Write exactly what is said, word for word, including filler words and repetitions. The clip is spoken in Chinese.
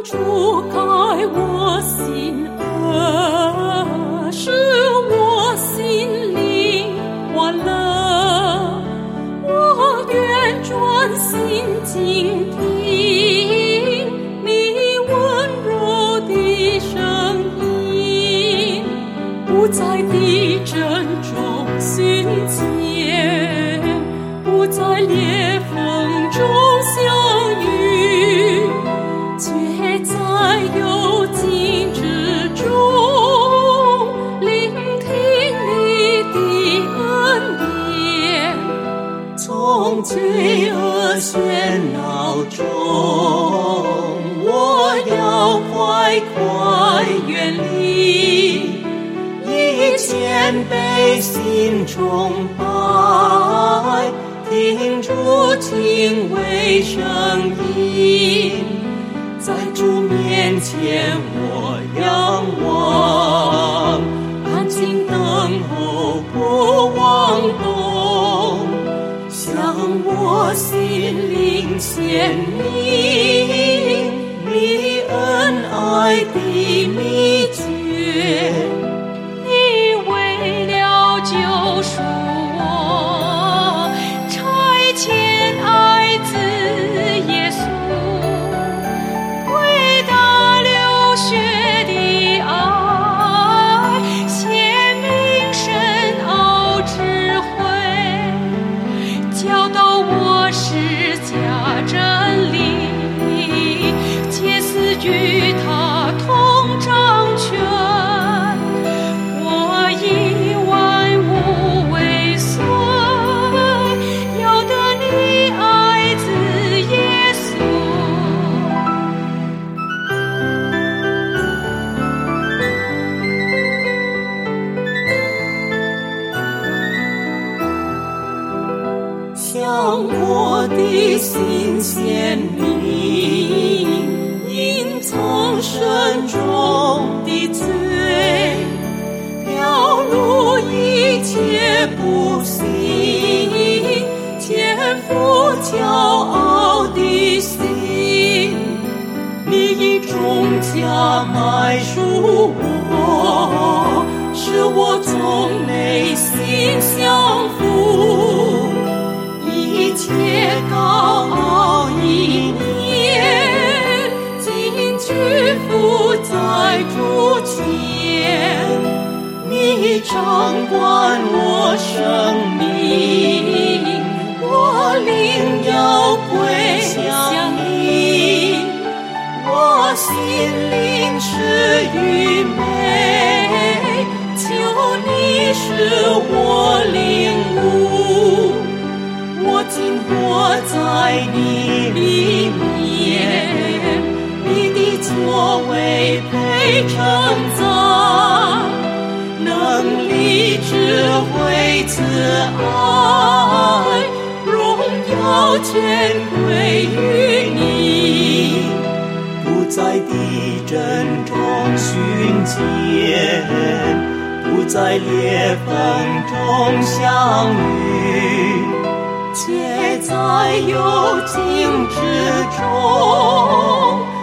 主改我心恶，使我心灵欢乐。我愿专心倾听你温柔的声音，不在地震中寻见，不在裂缝中相遇，却在幽静之中聆听你的恩典。从罪恶喧闹中，我要快快远离，以谦卑心崇拜，听主敬畏声音，在主面前我仰望，安静等候不妄动，向我心灵显明你恩爱的秘诀。 你为了救赎我，差遣爱子耶稣，伟大流血的爱，显明深奥智慧，教导我释迦真理，借此与他同掌权。我以万物为随，要得你爱子耶稣。 向我的心显明隐藏深中的罪，表露一切不幸，天赋骄傲的心。你以重价买赎我，使我从内心降服，一切高傲意念尽屈服在主前。你掌管我生命，我灵要归向你，我心灵是愚昧，求你使我领悟。我今活在你里面，你的作为被称赞，能力智慧慈爱，荣耀全归于你。不在地震中寻见，不在裂缝中相遇，却在幽静之中